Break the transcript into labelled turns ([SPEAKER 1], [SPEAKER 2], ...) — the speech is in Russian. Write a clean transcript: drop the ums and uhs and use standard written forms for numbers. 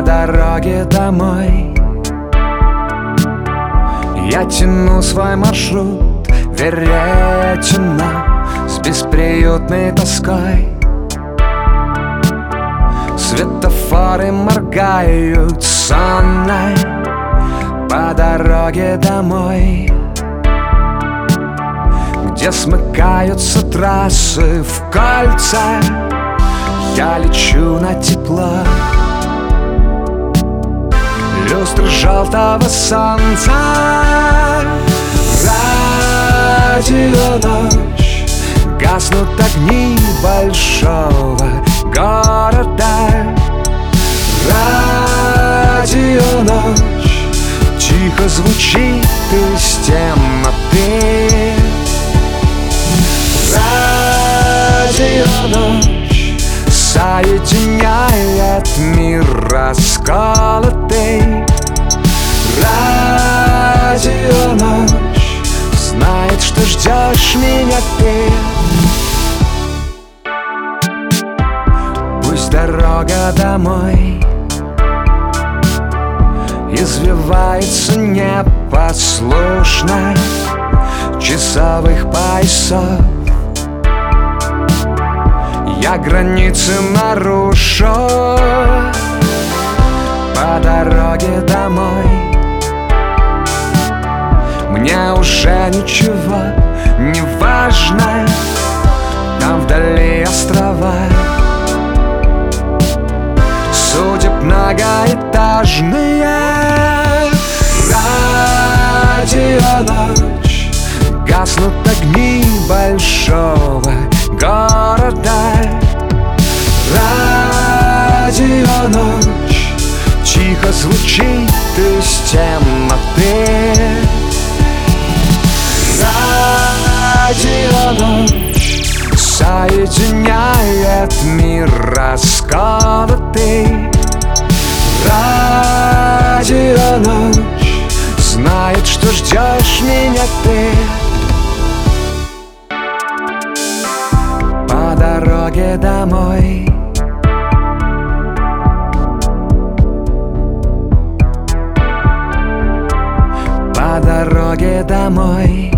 [SPEAKER 1] дороге домой я тяну свой маршрут, веретена с бесприютной тоской. Светофоры моргают сонно по дороге домой, где смыкаются трассы в кольца. Я лечу на тепло люстры желтого солнца. Радио ночь, гаснут огни большого города. Радио ночь, тихо звучит из темноты. Радио ночь соединяет мир расколотый. Радио ночь знает, что ждешь меня ты. Пусть дорога домой извивается непослушно часовых поясов. Я границы нарушу по дороге домой. Мне уже ничего не важно, там вдали острова судеб многоэтажные. Радио ночь, гаснут огни большого города. Радио ночь, тихо звучит из темноты. Радио ночь соединяет мир расколотый. Радио ночь знает, что ждешь меня ты. По дороге домой по дороге домой.